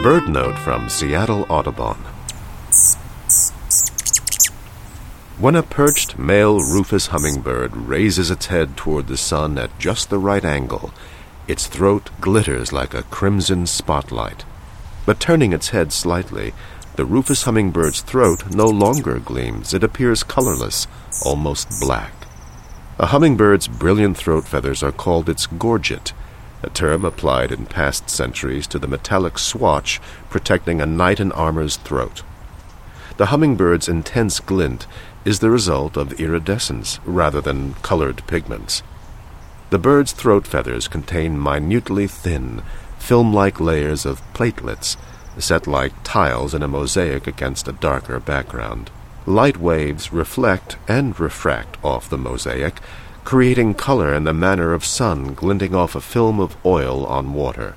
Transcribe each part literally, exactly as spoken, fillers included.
Bird note from Seattle Audubon. When a perched male rufous hummingbird raises its head toward the sun at just the right angle, its throat glitters like a crimson spotlight. But turning its head slightly, the rufous hummingbird's throat no longer gleams. It appears colorless, almost black. A hummingbird's brilliant throat feathers are called its gorget, a term applied in past centuries to the metallic swatch protecting a knight-in-armor's throat. The hummingbird's intense glint is the result of iridescence rather than colored pigments. The bird's throat feathers contain minutely thin, film-like layers of platelets, set like tiles in a mosaic against a darker background. Light waves reflect and refract off the mosaic, creating color in the manner of sun glinting off a film of oil on water.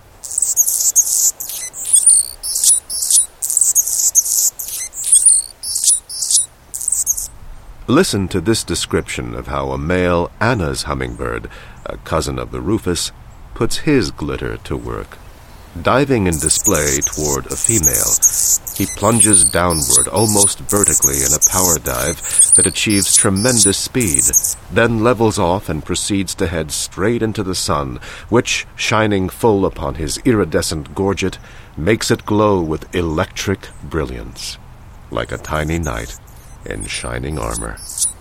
Listen to this description of how a male Anna's hummingbird, a cousin of the rufous, puts his glitter to work. Diving in display toward a female, he plunges downward almost vertically in a power dive that achieves tremendous speed, then levels off and proceeds to head straight into the sun, which, shining full upon his iridescent gorget, makes it glow with electric brilliance, like a tiny knight in shining armor.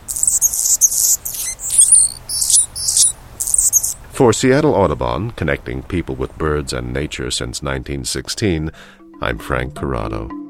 For Seattle Audubon, connecting people with birds and nature since nineteen sixteen, I'm Frank Corrado.